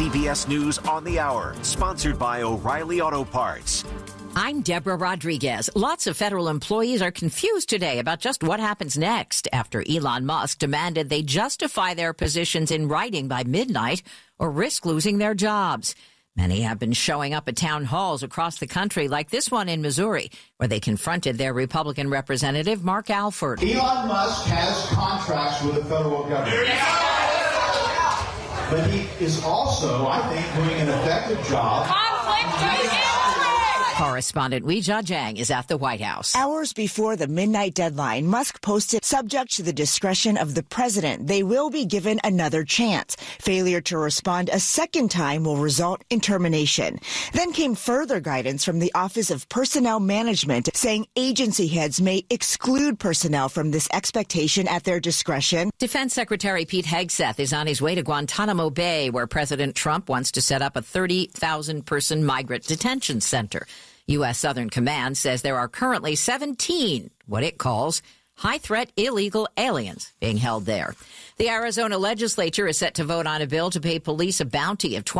CBS News on the Hour, sponsored by O'Reilly Auto Parts. I'm Deborah Rodriguez. Lots of federal employees are confused today about just what happens next after Elon Musk demanded they justify their positions in writing by midnight or risk losing their jobs. Many have been showing up at town halls across the country, like this one in Missouri, where they confronted their Republican representative, Mark Alford. Elon Musk has contracts with the federal government. But he is also, I think, doing an effective job. Correspondent Weijia Jiang is at the White House. Hours before the midnight deadline, Musk posted, subject to the discretion of the president, they will be given another chance. Failure to respond a second time will result in termination. Then came further guidance from the Office of Personnel Management saying agency heads may exclude personnel from this expectation at their discretion. Defense Secretary Pete Hegseth is on his way to Guantanamo Bay, where President Trump wants to set up a 30,000-person migrant detention center. U.S. Southern Command says there are currently 17, what it calls, high-threat illegal aliens being held there. The Arizona legislature is set to vote on a bill to pay police a bounty of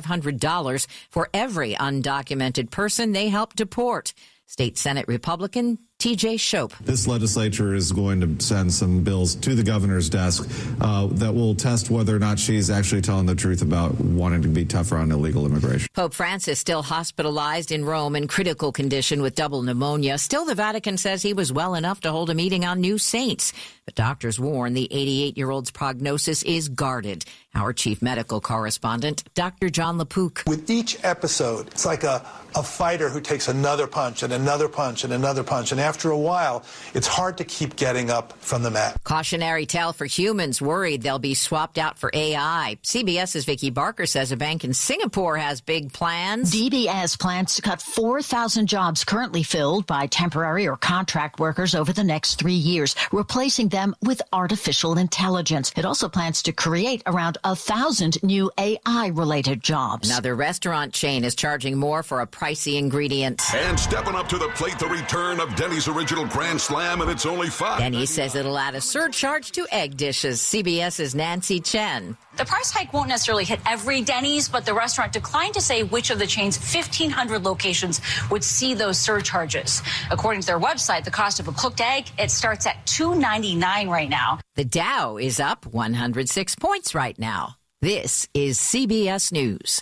$2,500 for every undocumented person they help deport. State Senate Republican T.J. Shope. This legislature is going to send some bills to the governor's desk that will test whether or not she's actually telling the truth about wanting to be tougher on illegal immigration. Pope Francis still hospitalized in Rome in critical condition with double pneumonia. Still, the Vatican says he was well enough to hold a meeting on new saints. But doctors warn the 88-year-old's prognosis is guarded. Our chief medical correspondent, Dr. John LaPook. With each episode, it's like a fighter who takes another punch and another punch and another punch. And after a while, it's hard to keep getting up from the mat. Cautionary tale for humans worried they'll be swapped out for AI. CBS's Vicki Barker says a bank in Singapore has big plans. DBS plans to cut 4,000 jobs currently filled by temporary or contract workers over the next 3 years, replacing them with artificial intelligence. It also plans to create around 1,000 new AI-related jobs. Another restaurant chain is charging more for a pricey ingredient. And stepping up to the plate, the return of Denny's original Grand Slam, and it's only $5. Denny's says it'll add a surcharge to egg dishes. CBS's Nancy Chen. The price hike won't necessarily hit every Denny's, but the restaurant declined to say which of the chain's 1,500 locations would see those surcharges. According to their website, the cost of a cooked egg, it starts at $2.99 right now. The Dow is up 106 points right now. This is CBS News.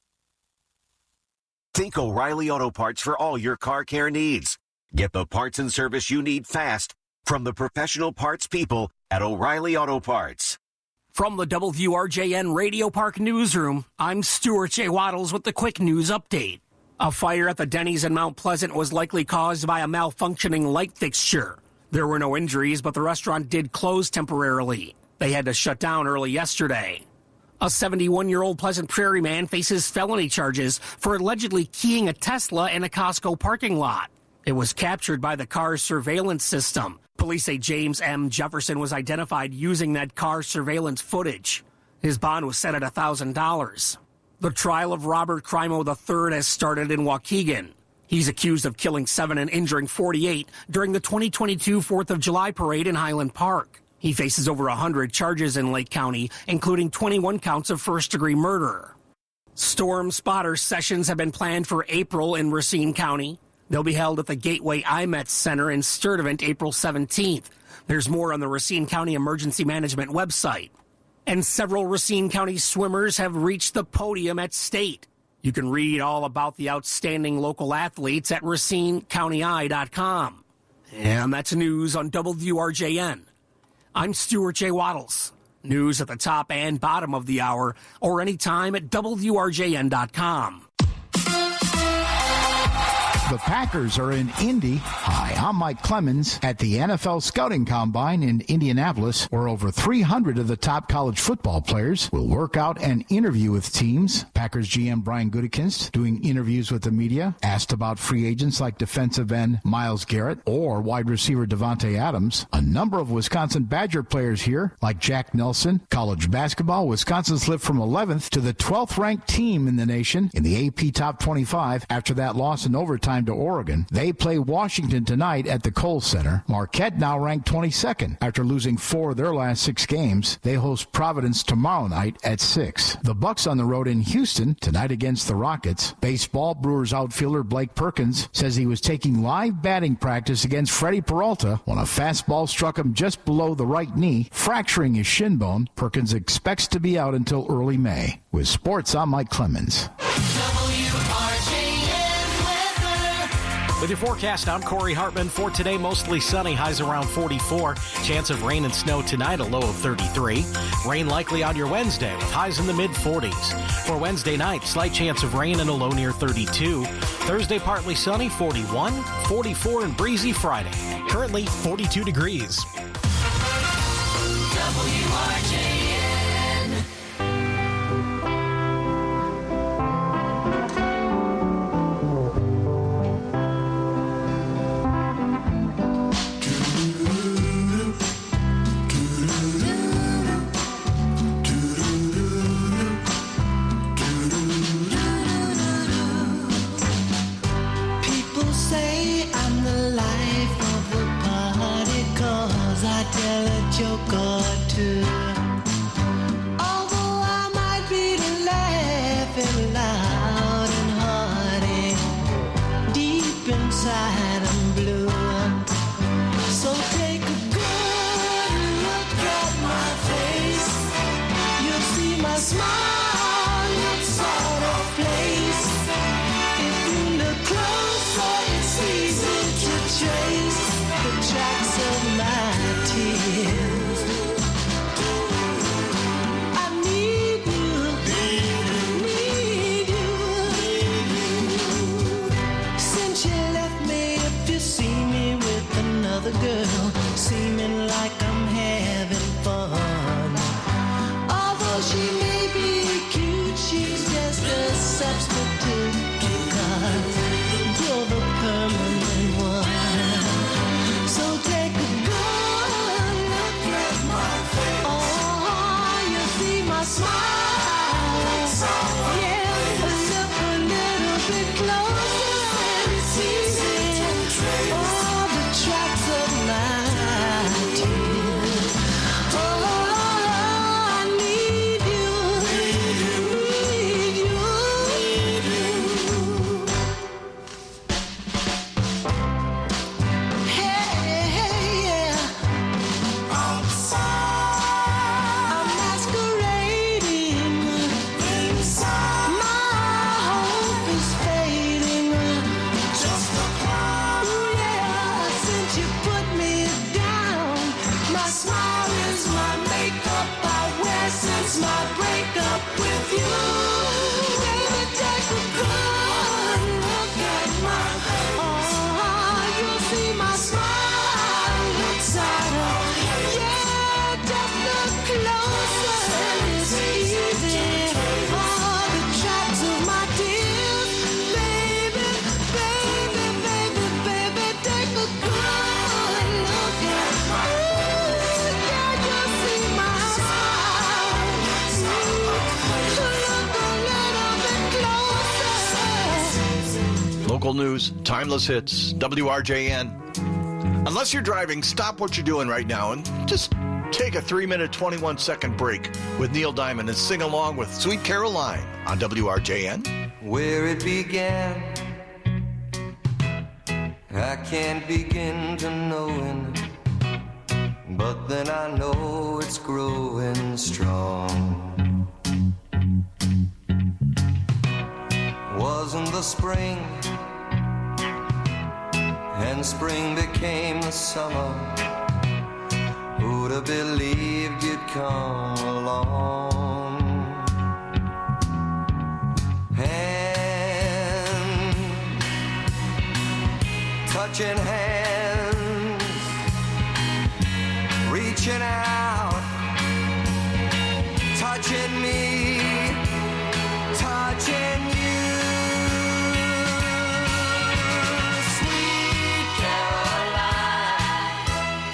Think O'Reilly Auto Parts for all your car care needs. Get the parts and service you need fast from the professional parts people at O'Reilly Auto Parts. From the WRJN Radio Park Newsroom, I'm Stuart J. Waddles with the quick news update. A fire at the Denny's in Mount Pleasant was likely caused by a malfunctioning light fixture. There were no injuries, but the restaurant did close temporarily. They had to shut down early yesterday. A 71-year-old Pleasant Prairie man faces felony charges for allegedly keying a Tesla in a Costco parking lot. It was captured by the car's surveillance system. Police say James M. Jefferson was identified using that car's surveillance footage. His bond was set at $1,000. The trial of Robert Crimo III has started in Waukegan. He's accused of killing 7 and injuring 48 during the 2022 4th of July parade in Highland Park. He faces over 100 charges in Lake County, including 21 counts of first-degree murder. Storm spotter sessions have been planned for April in Racine County. They'll be held at the Gateway IMET Center in Sturtevant April 17th. There's more on the Racine County Emergency Management website. And several Racine County swimmers have reached the podium at state. You can read all about the outstanding local athletes at RacineCountyEye.com. And that's news on WRJN. I'm Stuart J. Waddles. News at the top and bottom of the hour or anytime at WRJN.com. The Packers are in Indy. Hi, I'm Mike Clemens at the NFL Scouting Combine in Indianapolis, where over 300 of the top college football players will work out and interview with teams. Packers GM Brian Gutekunst doing interviews with the media, asked about free agents like defensive end Myles Garrett or wide receiver Devontae Adams. A number of Wisconsin Badger players here, like Jack Nelson. College basketball, Wisconsin slipped from 11th to the 12th ranked team in the nation in the AP Top 25 after that loss in overtime to Oregon. They play Washington tonight at the Kohl Center. Marquette now ranked 22nd. After losing 4 of their last 6 games, they host Providence tomorrow night at 6. The Bucks on the road in Houston tonight against the Rockets. Baseball, Brewers outfielder Blake Perkins says he was taking live batting practice against Freddie Peralta when a fastball struck him just below the right knee, fracturing his shin bone. Perkins expects to be out until early May. With sports, I'm Mike Clemens. With your forecast, I'm Corey Hartman. For today, mostly sunny, highs around 44. Chance of rain and snow tonight, a low of 33. Rain likely on your Wednesday with highs in the mid-40s. For Wednesday night, slight chance of rain and a low near 32. Thursday, partly sunny, 41. 44 and breezy Friday. Currently, 42 degrees. WRJN. Joke or two. Although I might be laughing loud and hearty, deep inside I'm blue. So take a good look at my face. You'll see my smile looks out of place. If you look closer, it's easy to trace the tracks of my tears. The girl seeming like I'm having fun. Although she may be cute, she's just a substitute because you're the permanent one. So take a good look at my face. Oh, you see my smile. Yeah, look a little bit closer and it's easy. Oh, the tracks of my tears. Oh, I need you, need you. Hey, yeah. Outside, I'm masquerading. Inside, my hope is fading. Just a cloud. Ooh, yeah, since you put me down, my smile is my makeup I wear since my breakup with you. Baby, take a good look at my face. Oh, you'll see my smile looks out of. Yeah, just look closer and it's easy. Oh, the tracks of my tears. Baby, baby, baby, baby, take a good look at my face. Yeah, you'll see my smile. Look a little bit closer. Local news, timeless hits, WRJN. Unless you're driving, stop what you're doing right now and just take a 3-minute, 21-second break with Neil Diamond and sing along with Sweet Caroline on WRJN. Where it began, I can't begin to knowing, but then I know it's growing strong. Wasn't the spring, and spring became the summer. Who'd have believed you'd come along? Hand, touching hands, reaching out, touching me, touching you. Sweet Caroline,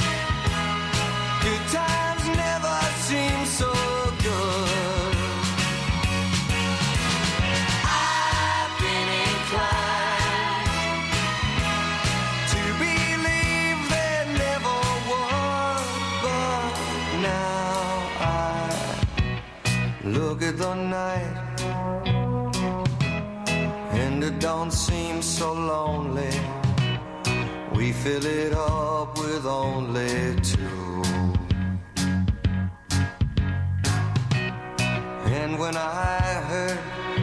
good times never seem so good. I've been inclined the night, and it don't seem so lonely. We fill it up with only two. And when I hurt,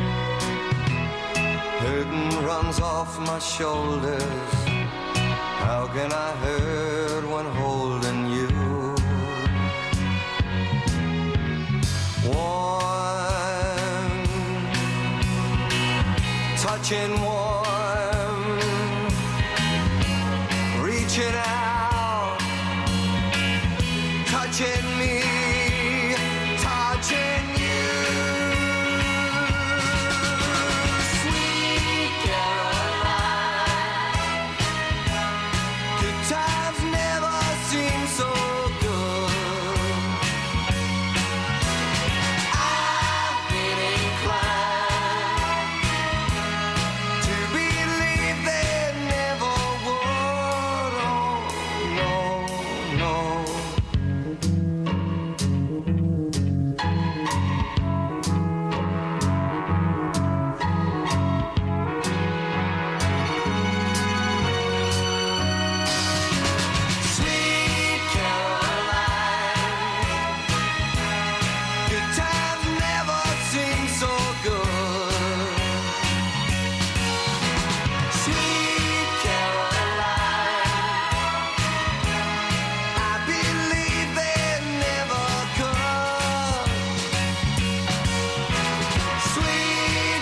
hurting runs off my shoulders. How can I hurt when holding you? Warm, touching warm, reaching out, touching me, touching you. Sweet Caroline, good times never seem so good. I've been inclined to believe they never would. Oh, no, no. Sweet Caroline, good times never seem so good. Sweet Caroline, I believe they never could. Sweet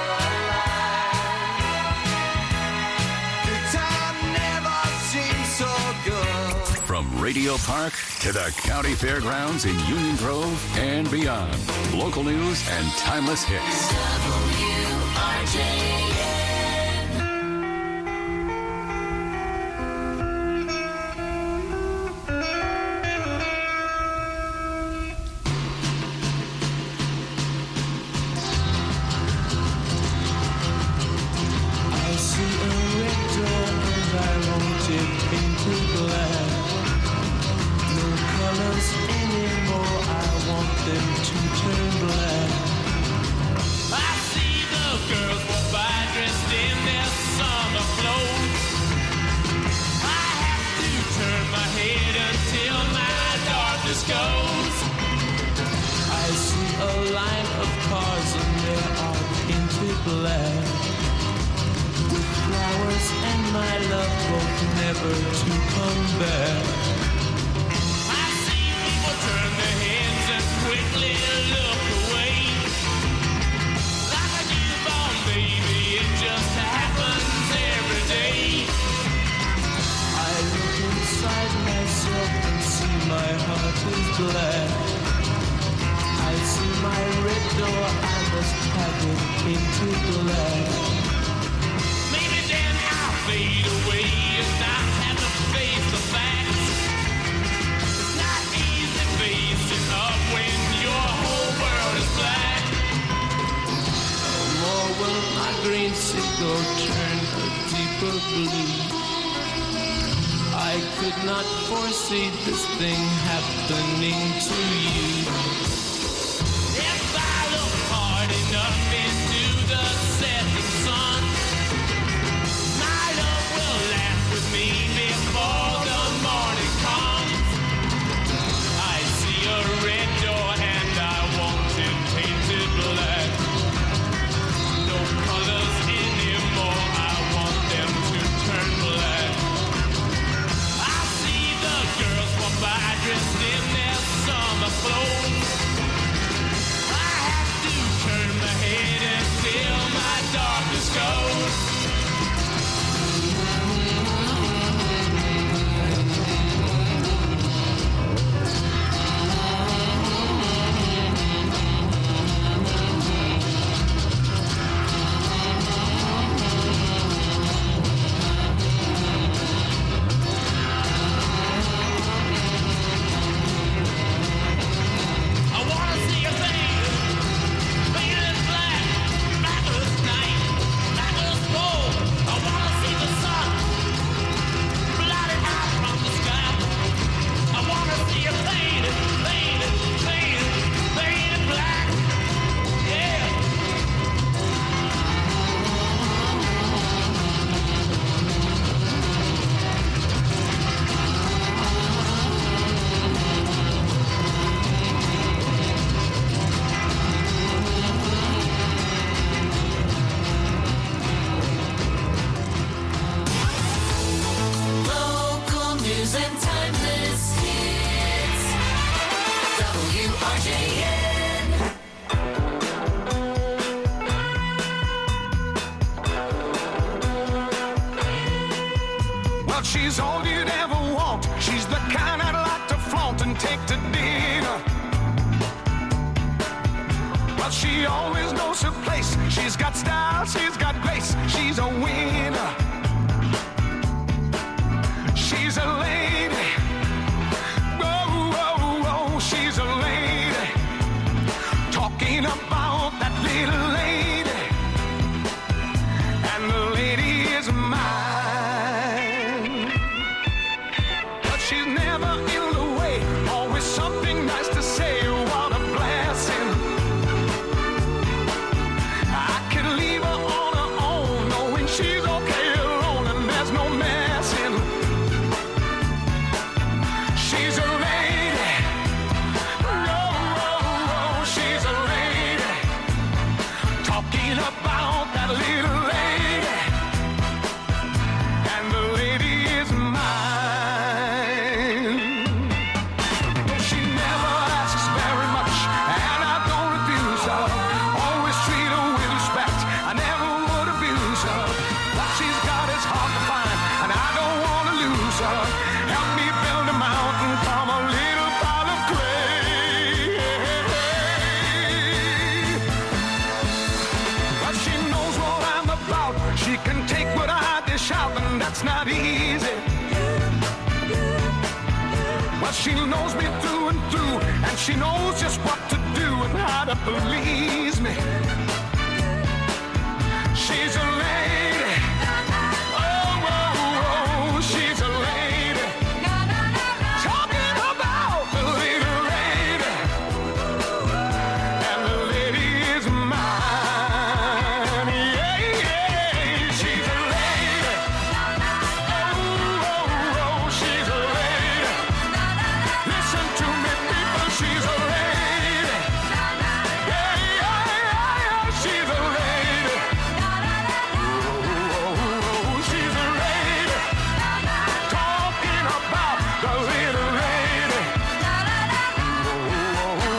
Caroline, good time never seems so good. From Radio Park to the County Fairgrounds in Union Grove and beyond. Local news and timeless hits. I see a red door and I want it painted black. No colors anymore, I want them to turn black. I see the girls walk by dressed in their summer clothes. I have to turn my head until my darkness goes. I see a line of cars and they are painted black. With flowers and my love both never to come back. I see people turn their heads and quickly look away. Like a newborn baby, it just happens every day. I look inside myself and see my heart is black. I see my red door, I must have it painted black. Maybe then I'll fade away and not have to face the facts. It's not easy facing up when your whole world is black. No more will my green seagull turn a deeper blue. I could not foresee this thing happening to you. If I look hard enough into the setting sun, my love will laugh with me before the morning comes. I see a red door and I want it painted black. No colors anymore, I want them to turn black. I see the girls walk by dressed in their summer clothes. she's all you'd ever want. She's the kind I'd like to flaunt and take to dinner. But she always knows her place. She's got style, she's got grace. She's a winner. She's a lady. Whoa, whoa, whoa, she's a lady. Talking about that little lady. And the lady is mine. But she's never in the way. Always something nice to say. What a blessing. I could leave her on her own, knowing she's okay alone and there's no messing. She's a lady. Oh, oh, oh, she's a lady. Talking about that little lady. And the lady is mine. She never asks very much, and I don't refuse her. Always treat her with respect. I never would abuse her. What she's got is hard to find, and I don't want to lose her. Help me build a mountain from a little pile of clay. But she knows what I'm about. She can take what I dish out, and that's not easy. But she knows me through and through, and she knows just what to do and how to please me. She's a lady. Oh, oh, oh, she's a lady. Talking about the little lady. And the lady is mine. Yeah, yeah, she's a lady. Oh, oh, oh, she's a lady. Listen to me, people, she's a lady. Yeah, yeah, yeah, she's a lady. Oh, oh, oh, she's a lady. Talking about the little lady. Oh, oh, oh,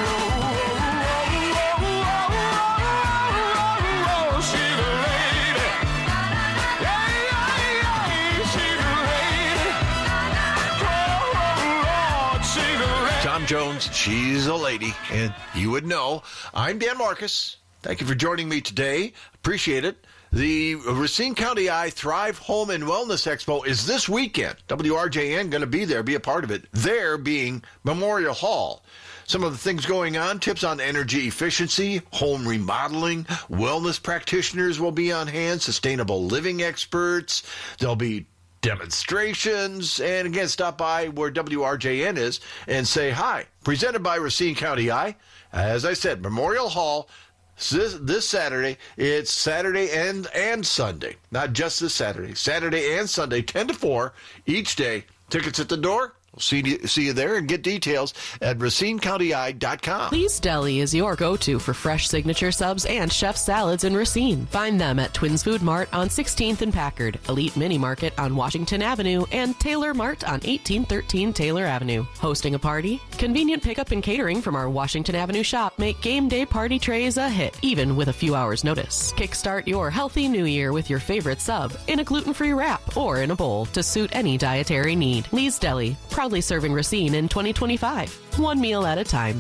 oh, she's a lady. Yeah, yeah, yeah, she's a lady. Oh, Lord, she's a lady. Tom Jones, she's a lady, and you would know. I'm Dan Marcus. Thank you for joining me today. Appreciate it. The Racine County Eye Thrive Home and Wellness Expo is this weekend. WRJN going to be there, be a part of it. There being Memorial Hall. Some of the things going on, tips on energy efficiency, home remodeling, wellness practitioners will be on hand, sustainable living experts. There'll be demonstrations, and again, stop by where WRJN is and say hi. Presented by Racine County Eye. As I said, Memorial Hall this Saturday. It's Saturday and Sunday, not just this Saturday. Saturday and Sunday, 10 to 4 each day. Tickets at the door. We'll see you there, and get details at RacineCountyEye.com. Lee's Deli is your go-to for fresh signature subs and chef salads in Racine. Find them at Twins Food Mart on 16th and Packard, Elite Mini Market on Washington Avenue, and Taylor Mart on 1813 Taylor Avenue. Hosting a party? Convenient pickup and catering from our Washington Avenue shop make game day party trays a hit, even with a few hours' notice. Kickstart your healthy new year with your favorite sub in a gluten-free wrap or in a bowl to suit any dietary need. Lee's Deli, proudly serving Racine in 2025, one meal at a time.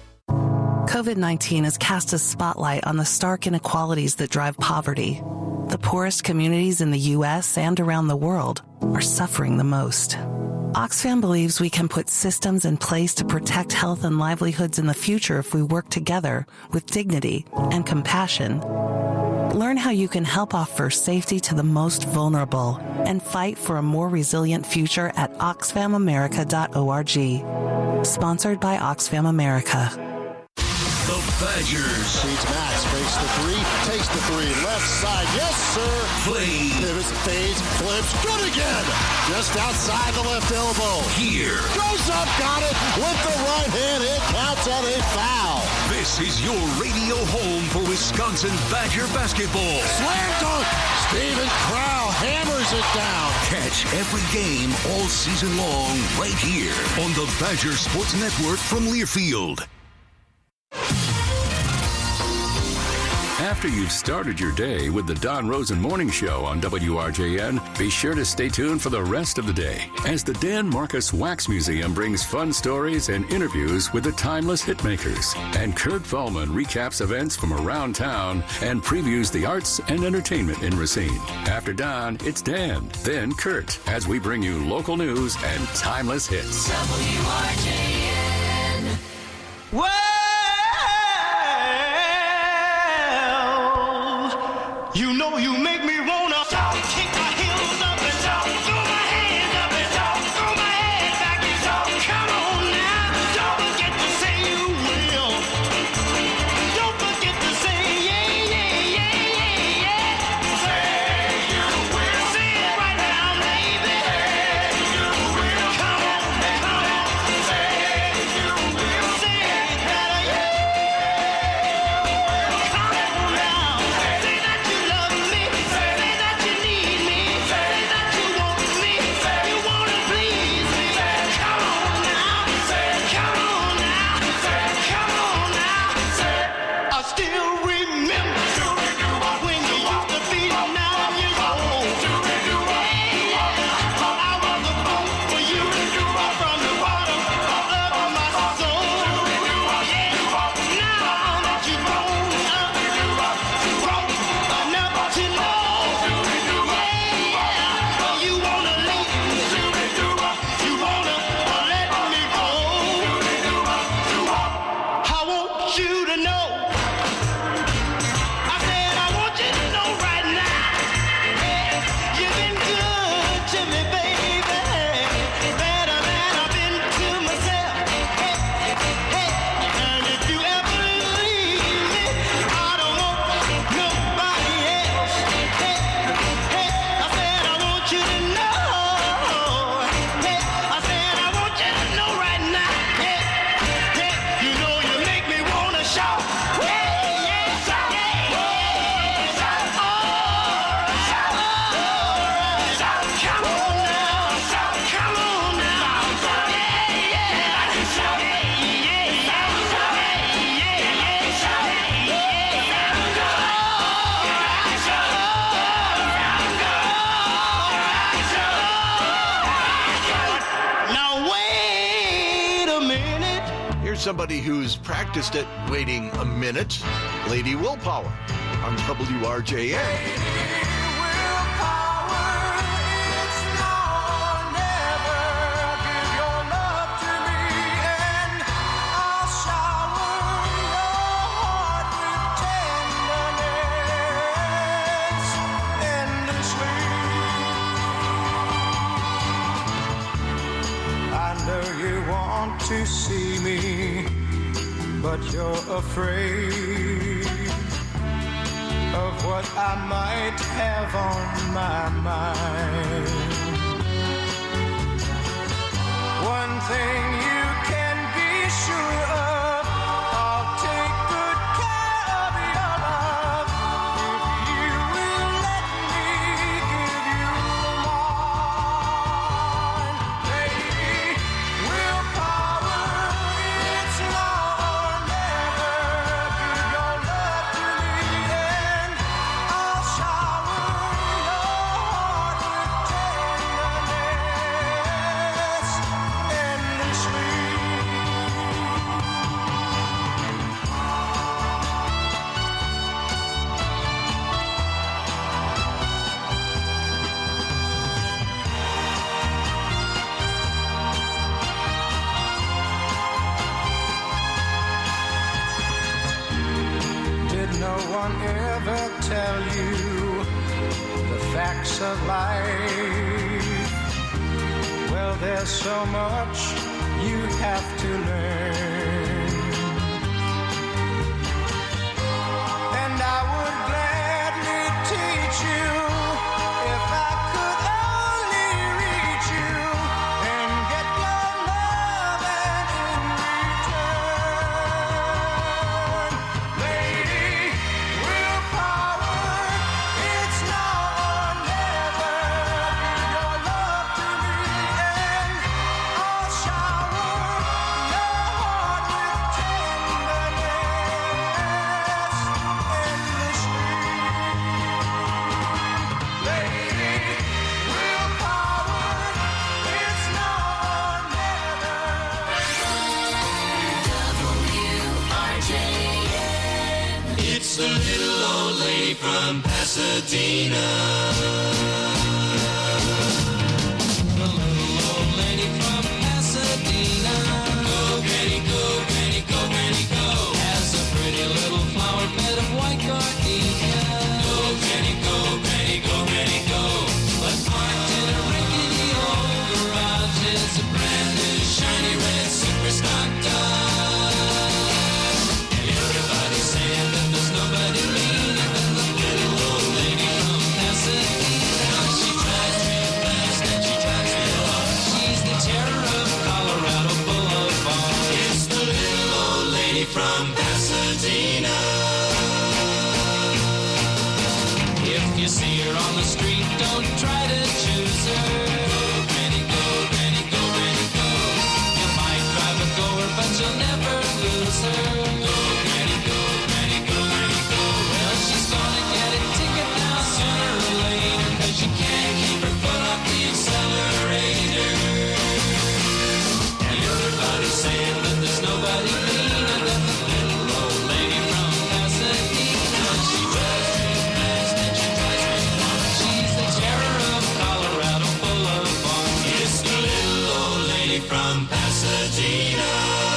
COVID-19 has cast a spotlight on the stark inequalities that drive poverty. The poorest communities in the U.S. and around the world are suffering the most. Oxfam believes we can put systems in place to protect health and livelihoods in the future if we work together with dignity and compassion. Learn how you can help offer safety to the most vulnerable and fight for a more resilient future at oxfamamerica.org. Sponsored by Oxfam America. The Badgers. Feeds Max, fakes the three, takes the three, left side, yes sir. Play. Pivots, fades, flips, good again. Just outside the left elbow. Here. Goes up, got it, with the right hand, it counts at a foul. This is your radio home for Wisconsin Badger basketball. Slam dunk, Steven Crowl hammers it down. Catch every game all season long right here on the Badger Sports Network from Learfield. After you've started your day with the Don Rosen Morning Show on WRJN, be sure to stay tuned for the rest of the day as the Dan Marcus Wax Museum brings fun stories and interviews with the timeless hitmakers. And Kurt Fallman recaps events from around town and previews the arts and entertainment in Racine. After Don, it's Dan, then Kurt, as we bring you local news and timeless hits. WRJN. Well, you know you make me wanna kick my heels up and throw my hands up and throw my head back and come on now. Don't forget to say you will. Don't forget to say yeah, yeah, yeah, yeah, yeah. Say you will. Say it right now, baby. Say you will. Come on, come on. Say you will. Say it better, yeah. Come on now. Say that you love me. Say that you need me. Say that you want me. You wanna please me. Come on now. Come on now. Come on now. I still remember when you used to be 9 years old. I was a fool for you from the bottom of my soul. Now that you've grown up enough to know, you wanna leave me. You wanna let me go. I want you to know. I said I want you to know right now. You've been good to me, baby. Better than I've been to myself. And if you ever leave me, I don't want nobody else. I said I want you to know. I said I want you to know right now. You know you make me wanna shout. Come on now. Now wait a minute. Here's somebody who's practiced it waiting a minute. Lady Willpower on WRJN. I know you want to see me, but you're afraid of what I might have on my mind. One thing you can be sure of, I'll take good care of your love if you will let me give you mine. Baby, willpower, it's now or never. Give your love to me and I'll shower your heart with tenderness endlessly. Did no one ever tell you the facts of life? Well, there's so much you have to learn. And I would gladly teach you if I could only reach you and get your love and in return. Lady, willpower, it's now or never. Give your love to me and I'll shower your heart from Pasadena. The little old lady from Pasadena. Go, Granny, go, Granny, go, Granny, go. Has a pretty little flower bed of white gardenia. Go, Granny, go, Granny, go, Granny, go. But parked in a rickety old garage is a brand new shiny red super stock Dodge. And everybody's saying that there's nobody meaner than the little old lady from Pasadena. She drives real fast and she drives real hard. She's the terror of Colorado Boulevard. It's the little old lady from Pasadena. If you see her on the street, don't try to choose her. Go, Granny, go, Granny, go, Granny, go. You might drive a goer, but you'll never lose her. Go, Granny, go, Granny, go, Granny, go. Well, she's gonna get a ticket now sooner or later, 'cause you can't keep her foot off the accelerator. And everybody's saying that there's nobody meaner than the little old lady from Pasadena. She drives real fast and she drives real hard. She's the terror of Colorado Boulevard. It's the little old lady from Pasadena.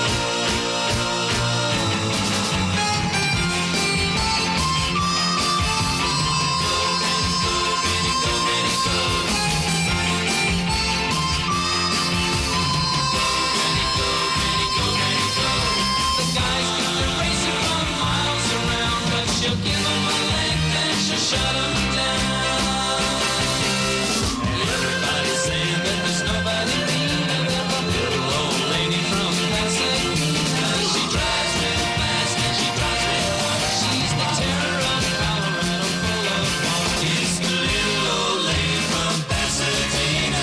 The guys think they're racing for miles around, but she'll give them a length and she'll shut them down. And everybody's saying that there's nobody meaner than the little old lady from Pasadena. She drives real fast and she drives real hard. She's the terror of Colorado Boulevard. It's the little old lady from Pasadena.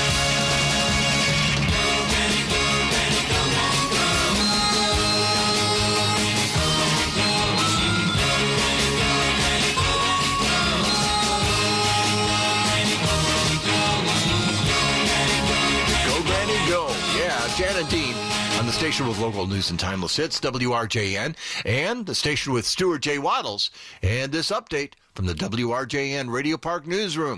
Go, Granny, go, Granny, go, Granny, go. Go, Granny, go. Yeah, Jan and Dean on the station with local news and timeless hits, WRJN, and the station with Stuart J. Waddles. And this update from the WRJN Radio Park Newsroom.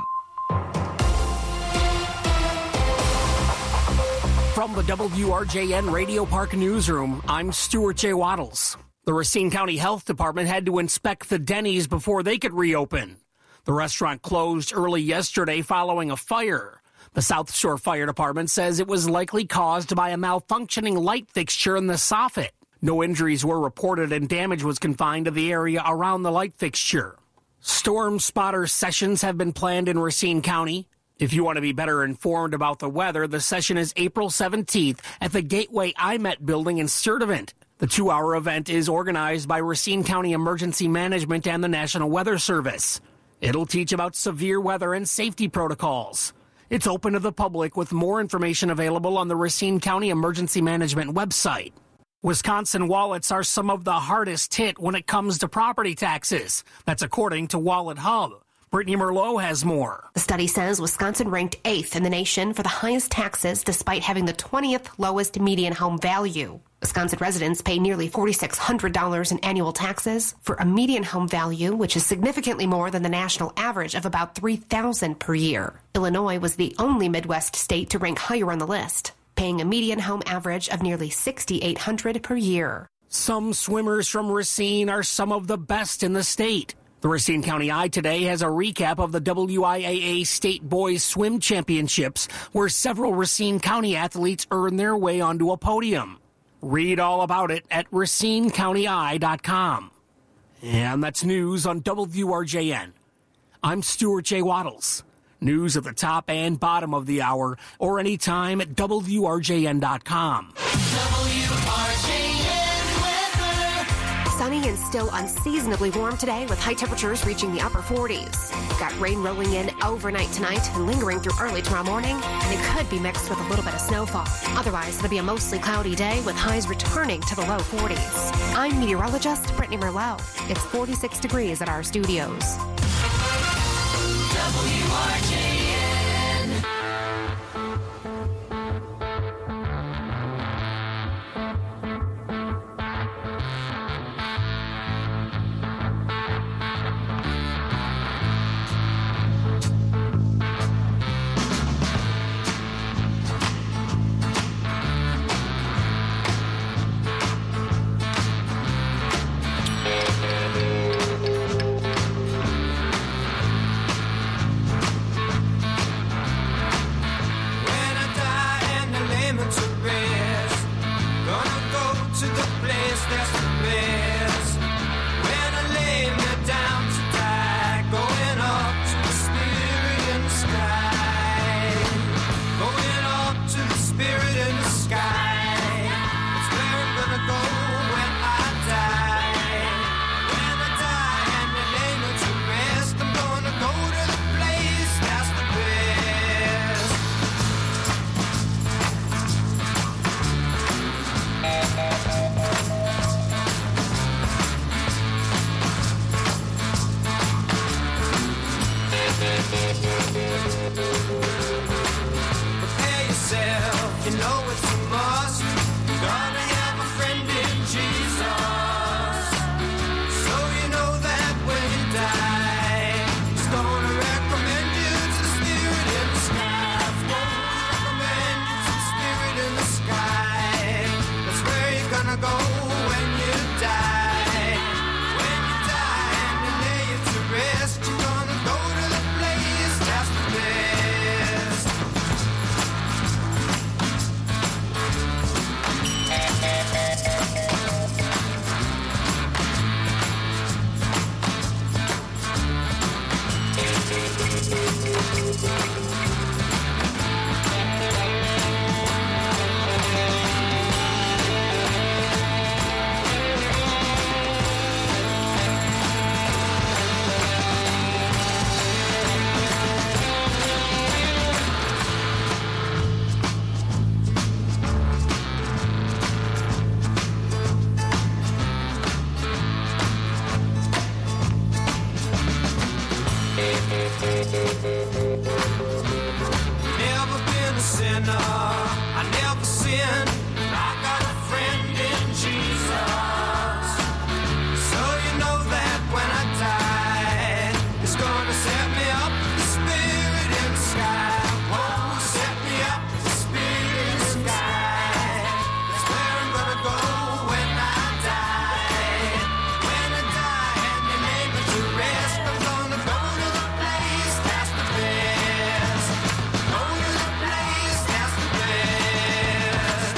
From the WRJN Radio Park Newsroom, I'm Stuart J. Waddles. The Racine County Health Department had to inspect the Denny's before they could reopen. The restaurant closed early yesterday following a fire. The South Shore Fire Department says it was likely caused by a malfunctioning light fixture in the soffit. No injuries were reported and damage was confined to the area around the light fixture. Storm spotter sessions have been planned in Racine County. If you want to be better informed about the weather, the session is April 17th at the Gateway IMET building in Sturtevant. The 2-hour event is organized by Racine County Emergency Management and the National Weather Service. It'll teach about severe weather and safety protocols. It's open to the public with more information available on the Racine County Emergency Management website. Wisconsin wallets are some of the hardest hit when it comes to property taxes. That's according to Wallet Hub. Brittany Merlot has more. The study says Wisconsin ranked 8th in the nation for the highest taxes despite having the 20th lowest median home value. Wisconsin residents pay nearly $4,600 in annual taxes for a median home value, which is significantly more than the national average of about $3,000 per year. Illinois was the only Midwest state to rank higher on the list, paying a median home average of nearly $6,800 per year. Some swimmers from Racine are some of the best in the state. The Racine County Eye today has a recap of the WIAA State Boys Swim Championships, where several Racine County athletes earned their way onto a podium. Read all about it at RacineCountyEye.com. And that's news on WRJN. I'm Stuart J. Waddles. News at the top and bottom of the hour, or anytime at WRJN.com. Sunny and still unseasonably warm today with high temperatures reaching the upper 40s. We've got rain rolling in overnight tonight and lingering through early tomorrow morning, and it could be mixed with a little bit of snowfall. Otherwise, it'll be a mostly cloudy day with highs returning to the low 40s. I'm meteorologist Brittany Merlot. It's 46 degrees at our studios. WRJN. and I never sin. I got a friend in Jesus. So you know that when I die, it's gonna set me up, the spirit in the sky. Oh, set me up, the spirit in the sky. That's where I'm gonna go when I die. When I die and they lay me to rest, I'm gonna go to the place that's the best. Go to the place that's the best.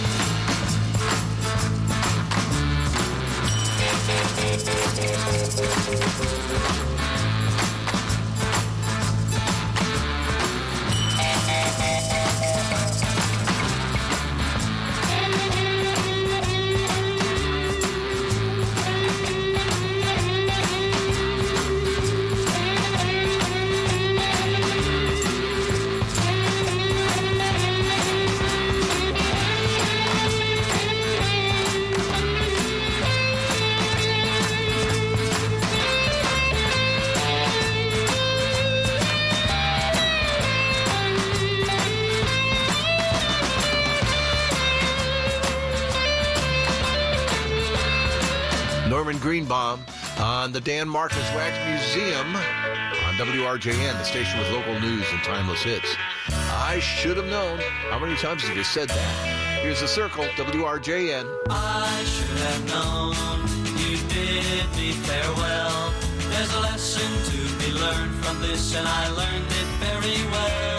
Norman Greenbaum on the Dan Marcus Wax Museum on WRJN, the station with local news and timeless hits. I should have known. How many times have you said that? Here's the Circle, WRJN. I should have known you bid me farewell. There's a lesson to be learned from this, and I learned it very well.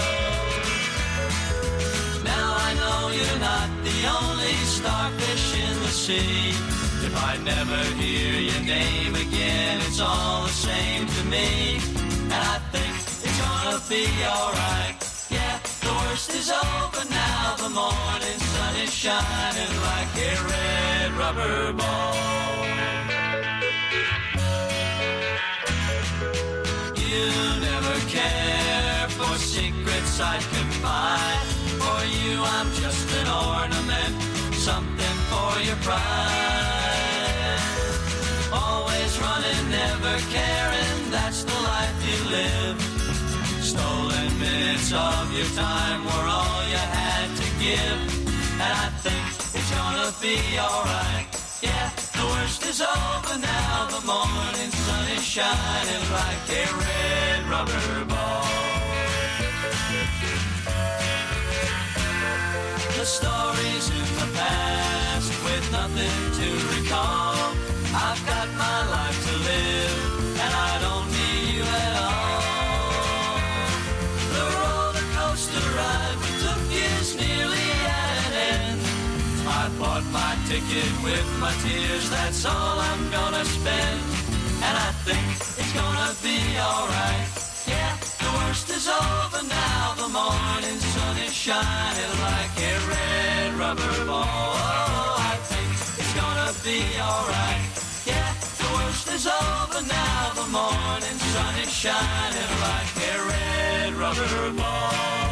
Now I know you're not the only starfish in the sea. If I never hear your name again, it's all the same to me. And I think it's gonna be alright. Yeah, the worst is over now. The morning sun is shining like a red rubber ball. You never care for secrets I'd confide. For you I'm just an ornament, something for your pride. Always running, never caring, that's the life you live. Stolen minutes of your time were all you had to give. And I think it's gonna be alright. Yeah, the worst is over now. The morning sun is shining like a red rubber ball. The stories in the past with nothing to recall. I've got my life to live, and I don't need you at all. The roller coaster ride we took is nearly at an end. I bought my ticket with my tears, that's all I'm gonna spend. And I think it's gonna be alright. Yeah, the worst is over now. The morning sun is shining like a red rubber ball. Oh, I think it's gonna be alright. Yeah, the worst is over now. The morning sun is shining like a red rubber ball.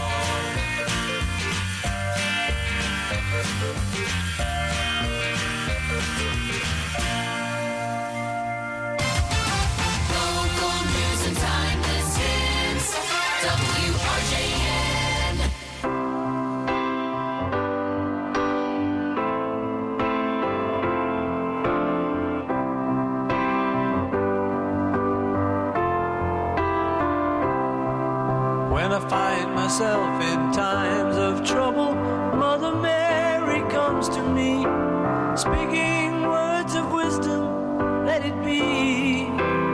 Local news and timeless hits. WRJN. When I find myself in times of trouble, Mother Mary comes to me, speaking words of wisdom, let it be.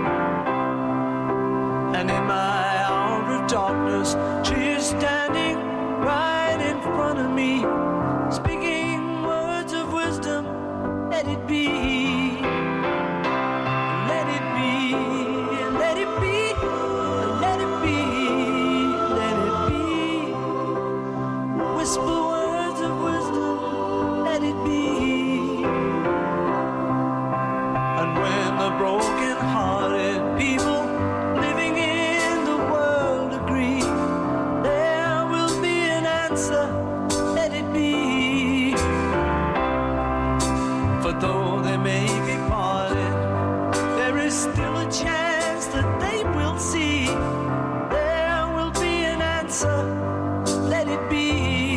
And in my hour of darkness, she is standing right in front of me, speaking words of wisdom, let it be. Let it be, let it be, let it be. Whisper words of wisdom, let it be. And when the broken-hearted people living in the world agree, there will be an answer, let it be. For though they may be parted, there is still a chance that they will see. There will be an answer, let it be.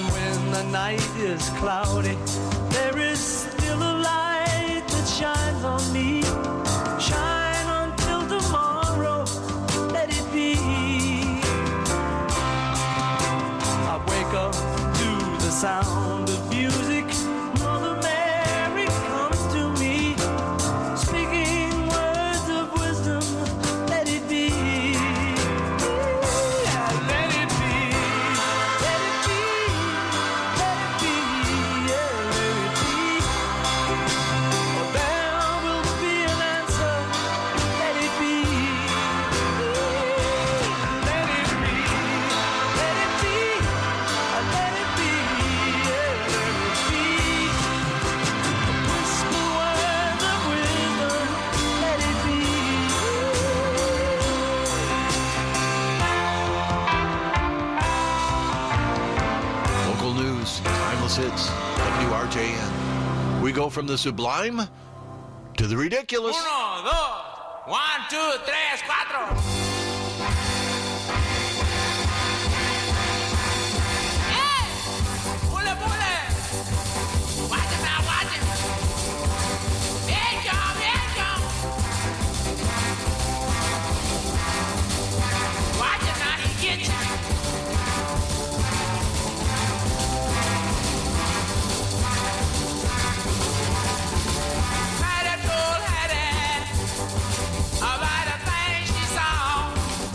when the night is cloudy, there is still a light that shines on me. Shine until tomorrow, let it be. I wake up to the sound of music. Mother Mary comes to me, speaking words of wisdom. Let it be. Yeah, let it be. Let it be. Let it be. Yeah, let it be. Oh, there will be an answer. Let it be. Let it be. Let it be. Let it be. Yeah, let it be. Whisper words of wisdom. Let it be. Local news, timeless hits, WRJN. We go from the sublime to the ridiculous. 1, 2, 1, 2, 3, 4. About a thing she saw.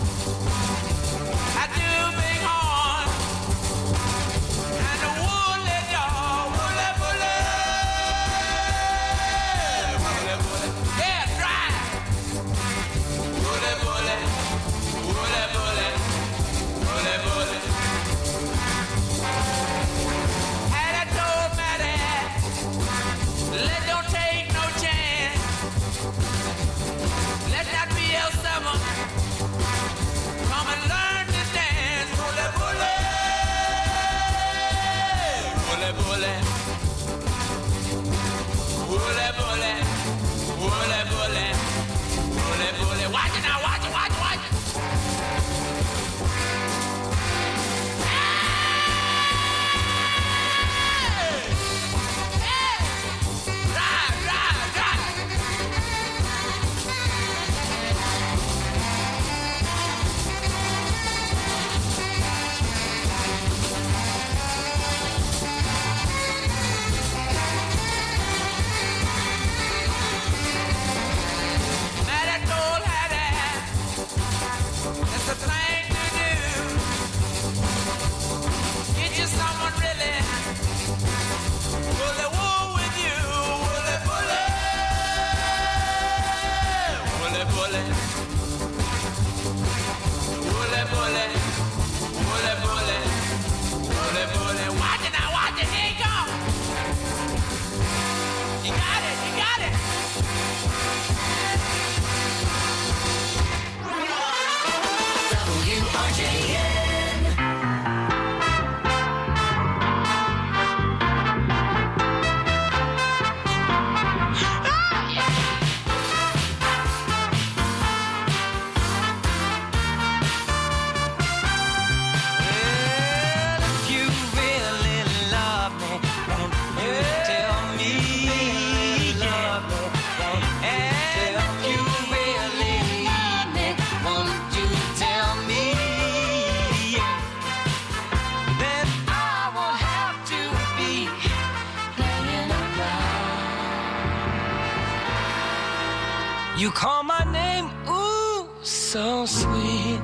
You call my name, ooh, so sweet,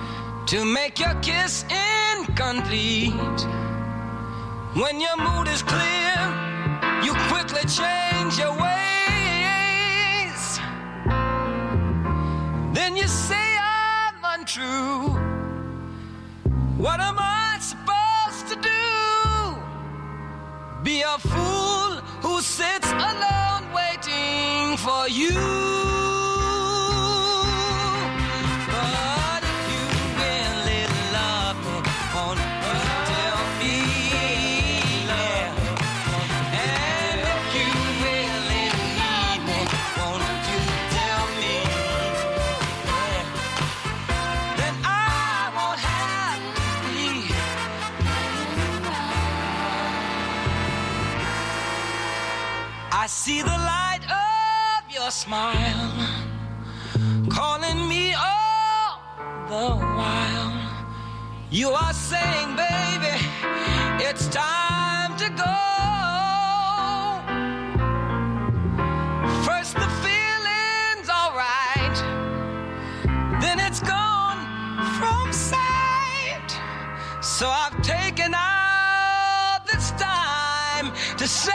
to make your kiss incomplete. When your mood is clear, you quickly change your ways. Then you say I'm untrue. What am I supposed to do? Be a fool who sits alone waiting for you. But if you really love me, won't you tell me? Yeah. And if you really need me, won't you tell me? Yeah. Then I won't have to be. I see the light of your smile calling me all the while. You are saying, baby, it's time to go. First the feeling's all right, then it's gone from sight. So I've taken out this time to say,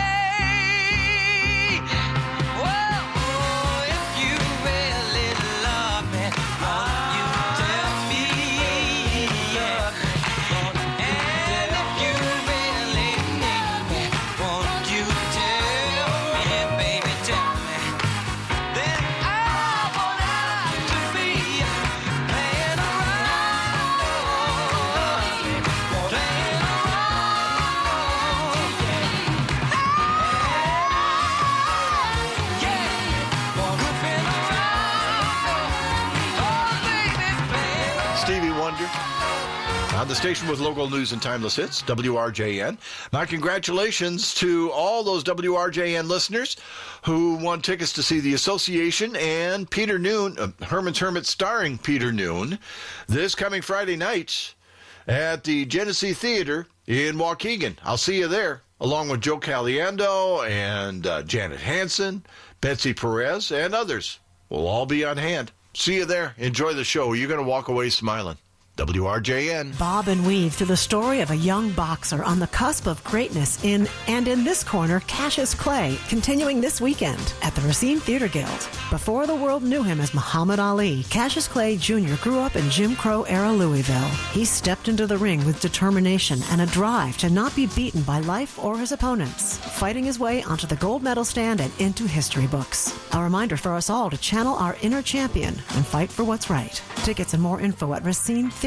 on the station with local news and timeless hits, WRJN. My congratulations to all those WRJN listeners who won tickets to see The Association and Peter Noon, Herman's Hermit starring Peter Noon, this coming Friday night at the Genesee Theater in Waukegan. I'll see you there, along with Joe Caliendo and Janet Hansen, Betsy Perez, and others. We'll all be on hand. See you there. Enjoy the show. You're going to walk away smiling. WRJN. Bob and weave through the story of a young boxer on the cusp of greatness in this corner, Cassius Clay, continuing this weekend at the Racine Theater Guild. Before the world knew him as Muhammad Ali, Cassius Clay Jr. grew up in Jim Crow-era Louisville. He stepped into the ring with determination and a drive to not be beaten by life or his opponents, fighting his way onto the gold medal stand and into history books. A reminder for us all to channel our inner champion and fight for what's right. Tickets and more info at racinetheater.org.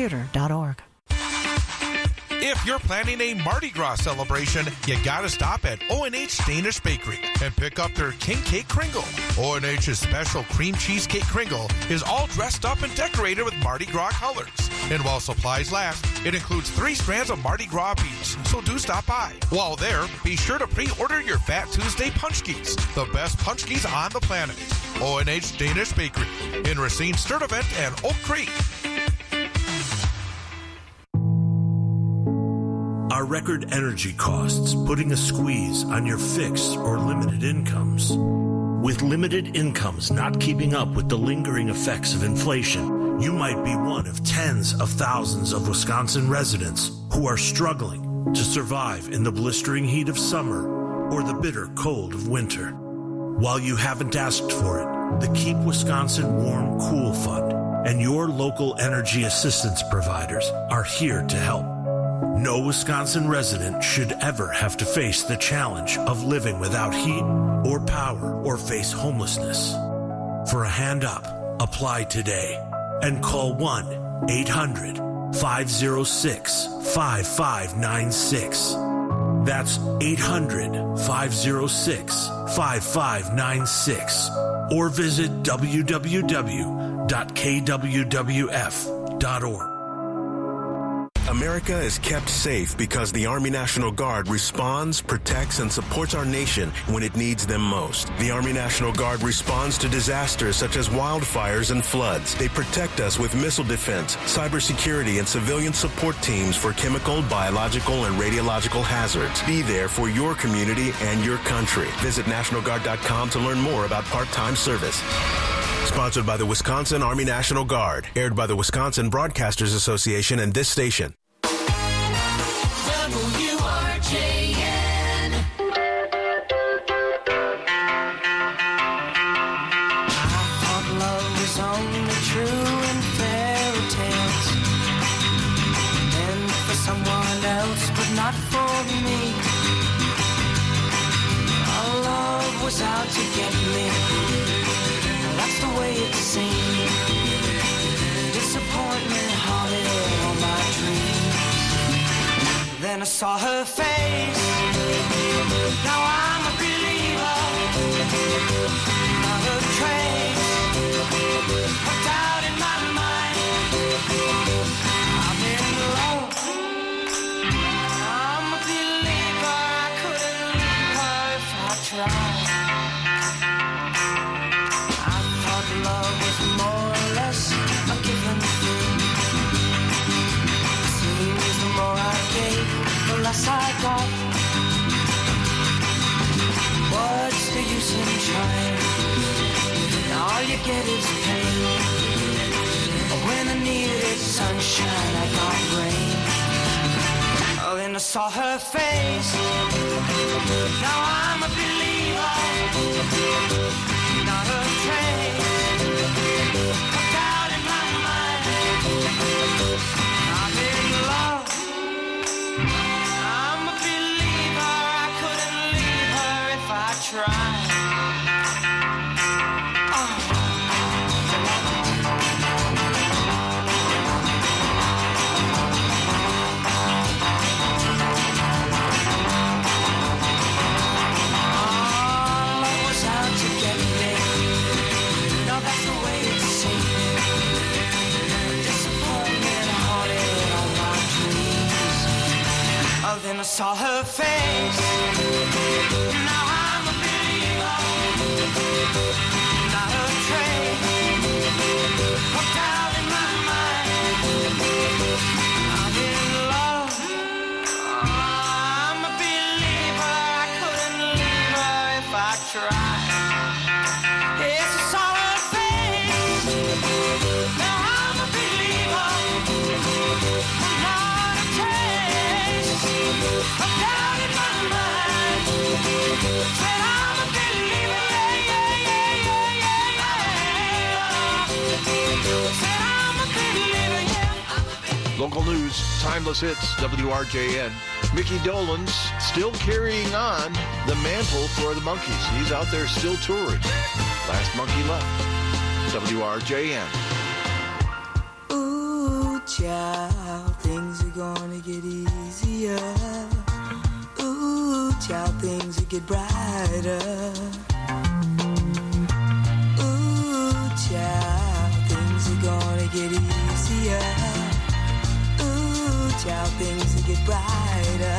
If you're planning a Mardi Gras celebration, you gotta stop at O&H Danish Bakery and pick up their King Cake Kringle. O&H's special cream cheesecake Kringle is all dressed up and decorated with Mardi Gras colors. And while supplies last, it includes 3 strands of Mardi Gras beads, so do stop by. While there, be sure to pre-order your Fat Tuesday Punchkis, the best punchkis on the planet. O&H Danish Bakery in Racine, Sturtevant, and Oak Creek. Are record energy costs putting a squeeze on your fixed or limited incomes? With limited incomes not keeping up with the lingering effects of inflation, you might be one of tens of thousands of Wisconsin residents who are struggling to survive in the blistering heat of summer or the bitter cold of winter. While you haven't asked for it, the Keep Wisconsin Warm Cool Fund and your local energy assistance providers are here to help. No Wisconsin resident should ever have to face the challenge of living without heat or power or face homelessness. For a hand up, apply today and call 1-800-506-5596. That's 800-506-5596. Or visit www.kwwf.org. America is kept safe because the Army National Guard responds, protects, and supports our nation when it needs them most. The Army National Guard responds to disasters such as wildfires and floods. They protect us with missile defense, cybersecurity, and civilian support teams for chemical, biological, and radiological hazards. Be there for your community and your country. Visit NationalGuard.com to learn more about part-time service. Sponsored by the Wisconsin Army National Guard. Aired by the Wisconsin Broadcasters Association and this station. WRJN. I thought love was only true in fairy tales, and for someone else, but not for me. Our love was out to get me. That's the way it seemed. Disappointment haunted all my dreams. Then I saw her face. Now I'm a believer. Not a trace of doubt in my mind. I'm in love. I'm a believer. I couldn't leave her if I tried. sunshine. All you get is pain. When I needed sunshine, I got rain. Oh, then I saw her face. Now I'm a believer. Not a trace of doubt in my mind. I'm in love. I'm a believer. I couldn't leave her if I tried. Then I saw her face. Now I'm a believer. Not a trace of doubt in my mind. I'm in love. I'm a believer. I couldn't leave her if I tried. Yes, I saw her face. Now I'm a believer. Not a trace of doubt in my mind. Said I'm a believer, Said I'm a believer, Local news, timeless hits, WRJN. Mickey Dolenz still carrying on the mantle for the Monkees. He's out there still touring. Last monkey left. WRJN. Ooh, child, things are gonna get easier. Ooh, child, things will get brighter. Ooh, child, things are gonna get easier. Ooh, child, things will get brighter.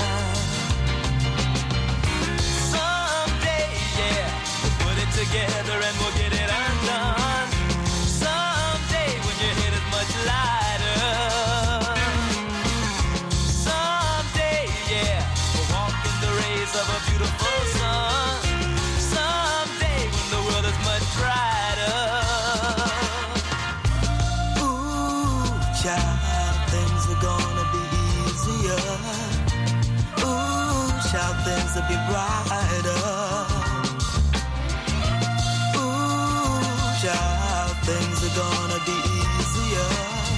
Someday, yeah, we'll put it together and we'll get it undone. Someday, when your head is much lighter. Someday, yeah, we'll walk in the rays of a beautiful sun. Someday, when the world is much brighter. Ooh, child, things are gonna be easier. Ooh, child, things will be brighter. Ooh, child, things are gonna be easier.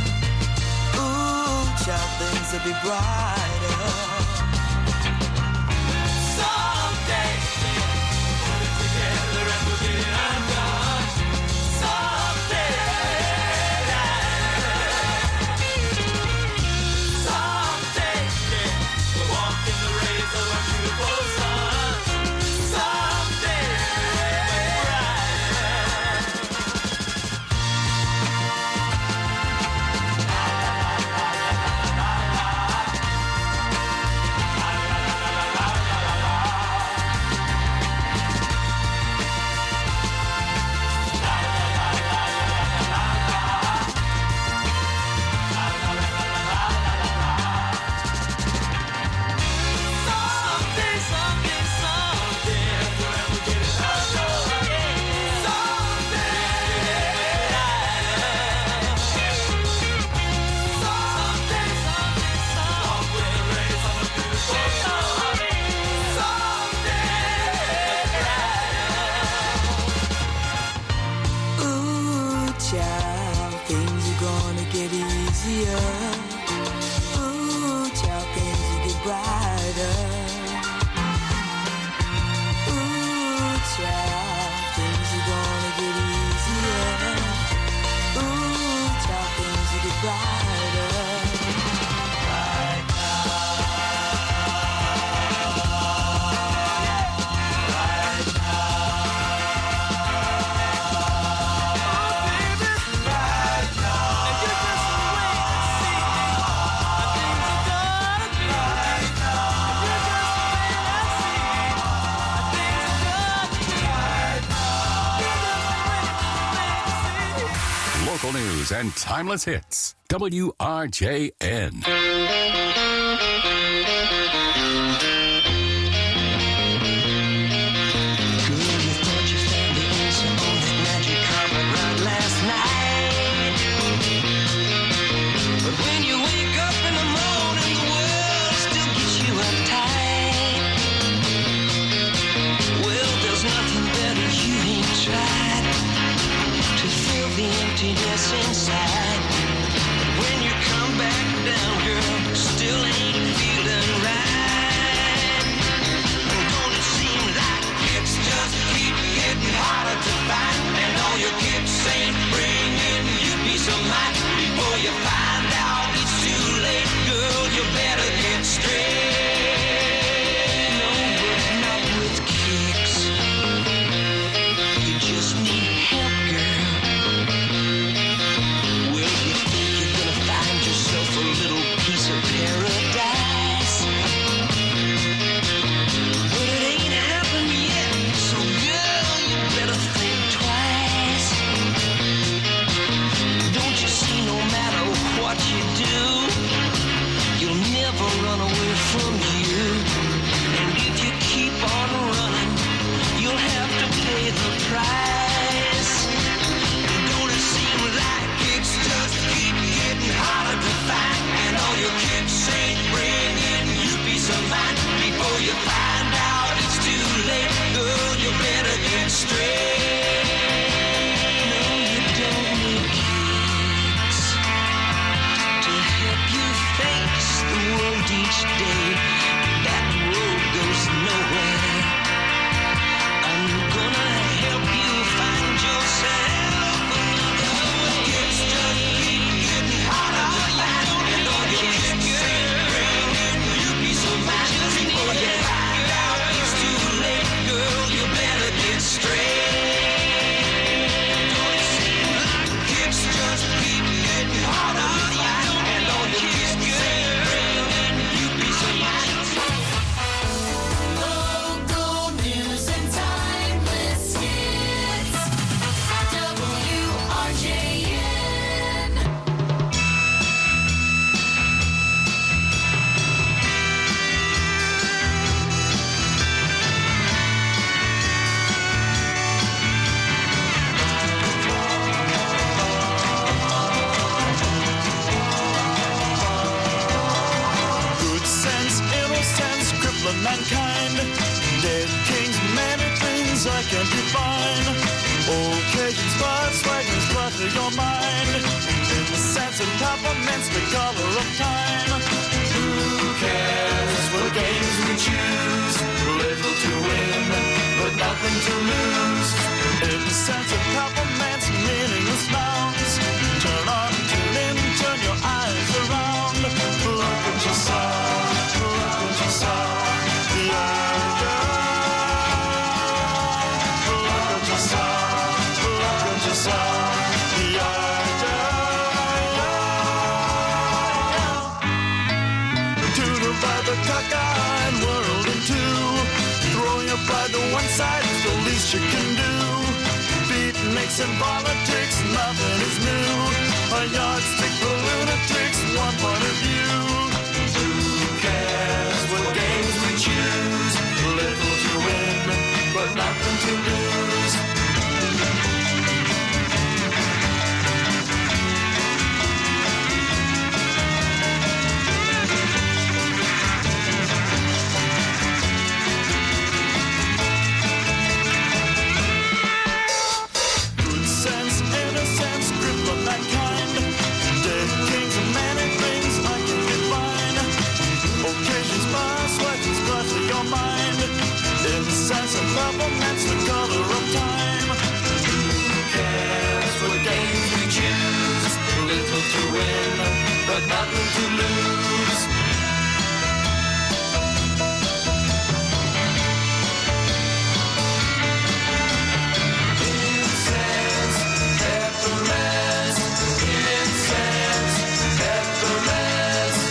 Ooh, child, things will be brighter. Someday, put it together and we'll get it undone. Someday, someday, yeah, we'll walk in the rays of a beautiful sun. Someday, ooh, child, things are gonna get easier. Ooh, child, things will get brighter. Ooh, child, things are gonna get easier. Ooh, child, things will get brighter. Right Local news and timeless hits. WRJN. Girl, you thought you mankind. Dead kings, many things I can't define. Occasions, spots, wagons, clutter your mind. In the sense of peppermints, the color of time. Who cares what games we choose? Little to win, but nothing to lose. In the sense of peppermints, meaningless nouns. Turn on, tune in, turn your eyes around. Look what you saw, look what you saw. Yeah, yeah. Look what you saw, look what you saw. Yeah, yeah. To divide the cockeyed world in two. Throw your pride to one side, it's the least you can do. Beatniks and politics, nothing is new. A yardstick for lunatics, one point of view. Who cares what games we choose? Little to win, but nothing to lose. Good sense, innocence, grip of mankind. Dead kings and many things I can define. Occasions pass, legends clutter your mind. In the sense of peppermints, the color of time. Who cares what games we choose? Little to win, but nothing to lose. Incense, peppermints, incense, peppermints.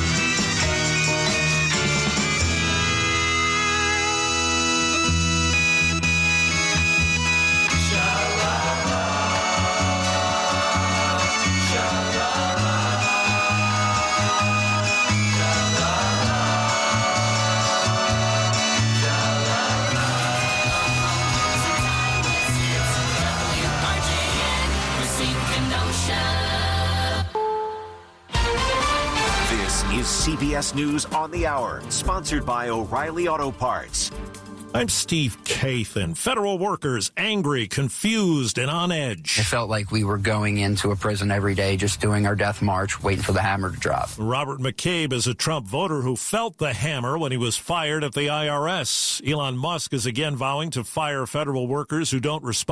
This is CBS News on the Hour, sponsored by O'Reilly Auto Parts. I'm Steve Kathan. Federal workers angry, confused, and on edge. It felt like we were going into a prison every day, just doing our death march, waiting for the hammer to drop. Robert McCabe is a Trump voter who felt the hammer when he was fired at the IRS. Elon Musk is again vowing to fire federal workers who don't respond